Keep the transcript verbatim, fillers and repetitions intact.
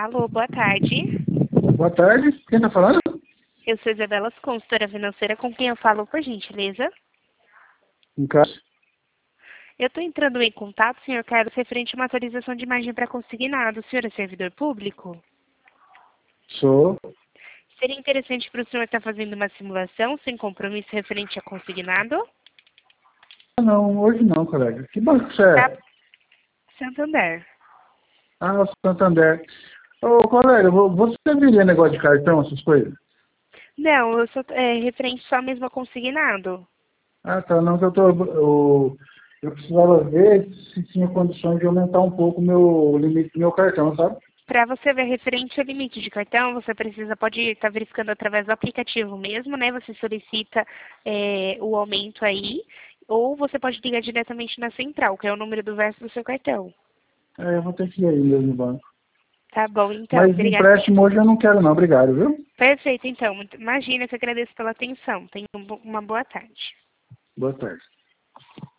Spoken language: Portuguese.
Alô, boa tarde. Boa tarde, quem está falando? Eu sou Isabela, consultora financeira, com quem eu falo, por gentileza? Um caso. Eu estou entrando em contato, senhor Carlos, referente a uma atualização de imagem para consignado. O senhor é servidor público? Sou. Seria interessante para o senhor estar fazendo uma simulação sem compromisso referente a consignado? Não, hoje não, colega. Que banco você é? Tá. Santander. Ah, Santander. Ô, colega, vo- você viria negócio de cartão, essas coisas? Não, eu sou é, referente só mesmo a consignado. Ah, tá, não, que eu tô... Eu, eu precisava ver se tinha condições de aumentar um pouco o meu limite do meu cartão, sabe? Para você ver referente ao limite de cartão, você precisa, pode estar verificando através do aplicativo mesmo, né? Você solicita é, o aumento aí, ou você pode ligar diretamente na central, que é o número do verso do seu cartão. É, eu vou ter que ir aí mesmo no banco. Tá bom, então. Mas Obrigada. empréstimo hoje eu não quero não, obrigado, viu? Perfeito, então. Muito- Imagina, eu que agradeço pela atenção. Tenha um bo- uma boa tarde. Boa tarde.